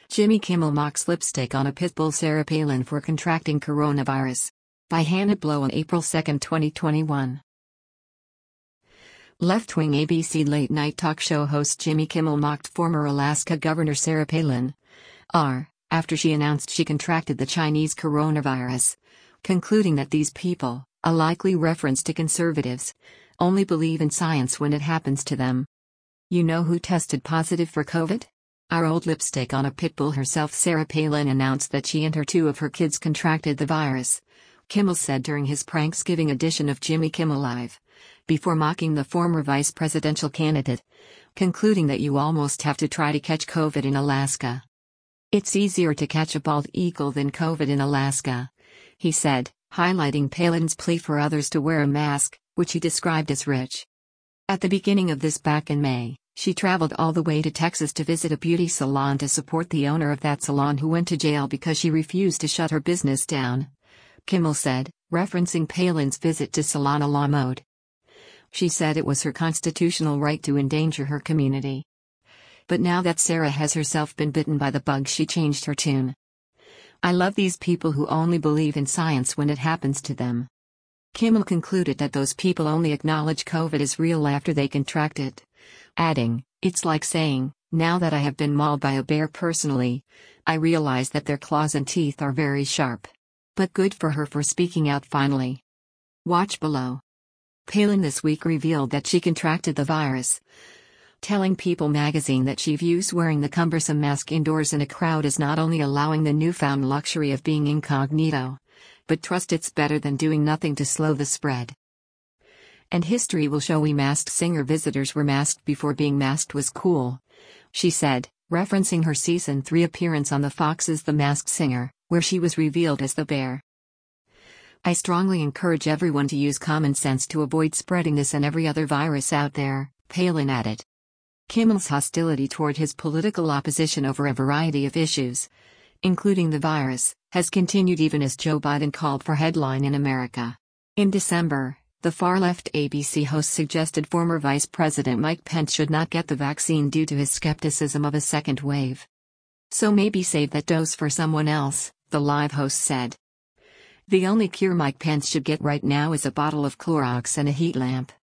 Jimmy Kimmel mocks lipstick on a pit bull Sarah Palin for contracting coronavirus. By Hannah Blow on April 2, 2021. Left-wing ABC late-night talk show host Jimmy Kimmel mocked former Alaska Governor Sarah Palin after she announced she contracted the Chinese coronavirus, concluding that these people, a likely reference to conservatives, only believe in science when it happens to them. You know who tested positive for COVID? Our old lipstick on a pit bull herself. Sarah Palin announced that she and two of her kids contracted the virus, Kimmel said during his Pranksgiving edition of Jimmy Kimmel Live, before mocking the former vice presidential candidate, concluding that you almost have to try to catch COVID in Alaska. It's easier to catch a bald eagle than COVID in Alaska, he said, highlighting Palin's plea for others to wear a mask, which he described as rich. At the beginning of this back in May, she traveled all the way to Texas to visit a beauty salon to support the owner of that salon who went to jail because she refused to shut her business down, Kimmel said, referencing Palin's visit to Salon a la Mode. She said it was her constitutional right to endanger her community. But now that Sarah has herself been bitten by the bug, she changed her tune. I love these people who only believe in science when it happens to them. Kimmel concluded that those people only acknowledge COVID is real after they contract it, adding, "It's like saying, now that I have been mauled by a bear personally, I realize that their claws and teeth are very sharp. But good for her for speaking out finally." Watch below. Palin this week revealed that she contracted the virus, telling People magazine that she views wearing the cumbersome mask indoors in a crowd as not only allowing the newfound luxury of being incognito, but trust it's better than doing nothing to slow the spread. And history will show we Masked Singer visitors were masked before being masked was cool, she said, referencing her season 3 appearance on the Fox's The Masked Singer, where she was revealed as the bear. I strongly encourage everyone to use common sense to avoid spreading this and every other virus out there, Palin added. Kimmel's hostility toward his political opposition over a variety of issues, including the virus, has continued even as Joe Biden called for headline in America. In December, the far-left ABC host suggested former Vice President Mike Pence should not get the vaccine due to his skepticism of a second wave. So maybe save that dose for someone else, the live host said. The only cure Mike Pence should get right now is a bottle of Clorox and a heat lamp.